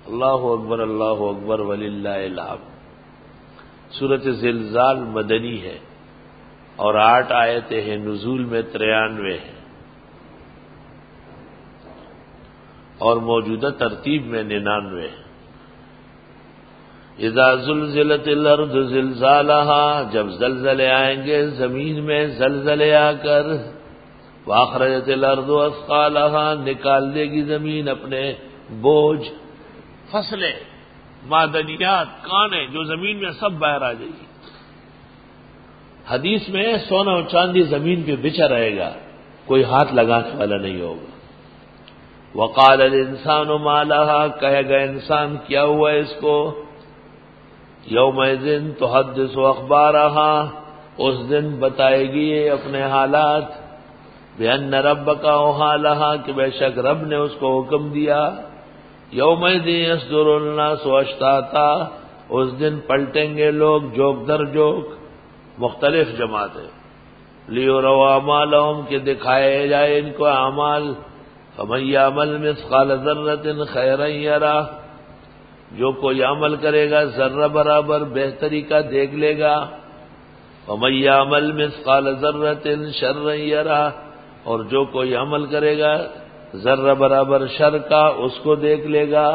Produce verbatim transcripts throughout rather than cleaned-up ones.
اللہ اکبر اللہ اکبر وللہ الحمد۔ سورۃ زلزال مدنی ہے اور آٹھ آیتیں ہیں، نزول میں ترانوے ہیں اور موجودہ ترتیب میں ننانوے ہیں۔ اذا زلزلت الارض زلزالها، جب زلزلے آئیں گے زمین میں زلزلے آ کر، واخرجت الارض اثقالها، نکال دے گی زمین اپنے بوجھ، فصلیں، معدنیات، کانے جو زمین میں سب باہر آ جائے گی۔ حدیث میں سونا اور چاندی زمین پہ بچھا رہے گا، کوئی ہاتھ لگانے والا نہیں ہوگا۔ وقال الانسان ما لها، کہے گا انسان کیا ہوا اس کو؟ یومئذ تحدث اخبارها، اس دن بتائے گی یہ اپنے حالات، بأن ربک اوحی لها، کہ بے شک رب نے اس کو حکم دیا۔ یومئذ یصدر الناس اشتاتا، اس دن پلٹیں گے لوگ جوک در جوک، مختلف جماعتیں، لیروا اعمالهم، کہ دکھائے جائے ان کو اعمال۔ فمن یعمل مثقال ذرۃ خیرا یرہ، جو کوئی عمل کرے گا ذرہ برابر بہتری کا دیکھ لے گا۔ ومن یعمل مثقال ذرۃ شرا یرہ، اور جو کوئی عمل کرے گا ذرہ برابر شر کا اس کو دیکھ لے گا۔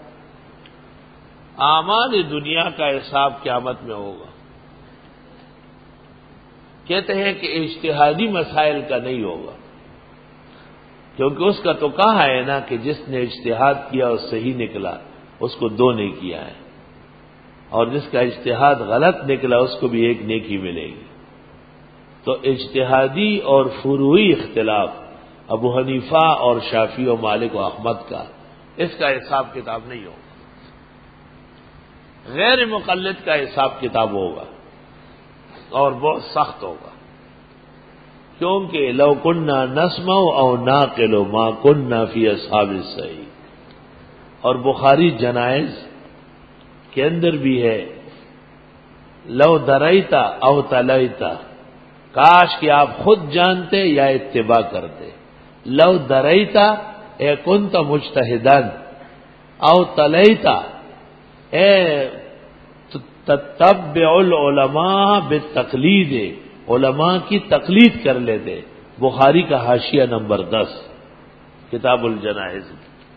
اعمال دنیا کا حساب قیامت میں ہوگا۔ کہتے ہیں کہ اجتہادی مسائل کا نہیں ہوگا، کیونکہ اس کا تو کہا ہے نا کہ جس نے اجتہاد کیا اور صحیح نکلا اس کو دو نیکیاں ہیں، اور جس کا اجتہاد غلط نکلا اس کو بھی ایک نیکی ملے گی۔ تو اجتہادی اور فروعی اختلاف ابو حنیفہ اور شافعی و مالک و احمد کا، اس کا حساب کتاب نہیں ہوگا۔ غیر مقلد کا حساب کتاب ہوگا اور بہت سخت ہوگا، کیونکہ لو کننا نسمع او ناقل ما کننا فی اصحاب السعیر۔ اور بخاری جنائز کے اندر بھی ہے، لو دریتا او تلیتا، کاش کہ آپ خود جانتے یا اتباع کرتے۔ لو دریتا اے کنت مجتہدن، او تلیتا اے تتبع العلماء بالتقلید، علماء کی تقلید کر لیتے۔ بخاری کا حاشیہ نمبر دس، کتاب الجنائز۔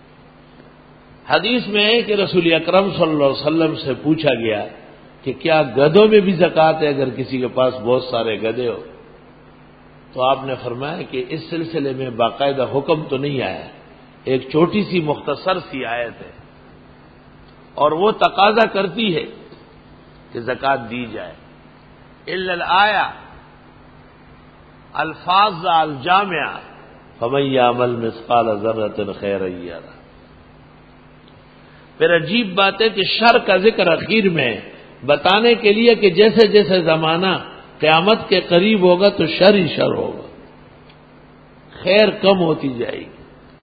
حدیث میں ہے کہ رسول اکرم صلی اللہ علیہ وسلم سے پوچھا گیا کہ کیا گدھوں میں بھی زکوٰۃ ہے اگر کسی کے پاس بہت سارے گدھے ہو؟ تو آپ نے فرمایا کہ اس سلسلے میں باقاعدہ حکم تو نہیں آیا، ایک چھوٹی سی مختصر سی آیت ہے، اور وہ تقاضا کرتی ہے کہ زکوٰۃ دی جائے۔ الا الآیہ الفاظ الجامعہ فمن یعمل مثقال ذرۃ خیرا یرہ۔ پھر عجیب بات ہے کہ شر کا ذکر اخیر میں بتانے کے لیے کہ جیسے جیسے زمانہ قیامت کے قریب ہوگا تو شر ہی شر ہوگا، خیر کم ہوتی جائے گی۔